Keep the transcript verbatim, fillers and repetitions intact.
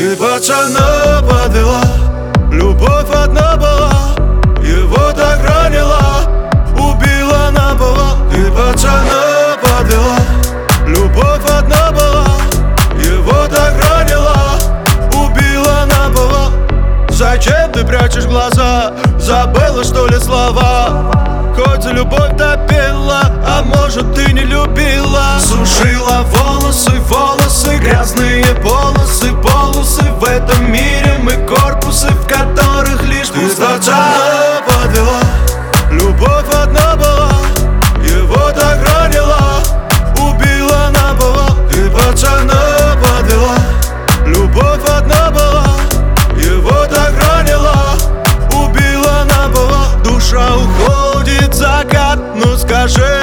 Ты пацана подвела, любовь одна была, его так ранила, убила наповал. Ты пацана подвела, любовь одна была, его так ранила, убила наповал. Зачем ты прячешь глаза? Забыла, что ли, слова? Хоть за любовь топила, а может, ты не любила. Сушила волосы, волосы, грязные полосы, полосы. В этом мире мы корпусы, в которых лишь пустота. Ты пацана подвела, любовь одна была, его так ранила, убила наповал. Ты пацана подвела, любовь одна была, его так ранила, убила наповал. Душа уходит в закат, ну скажи,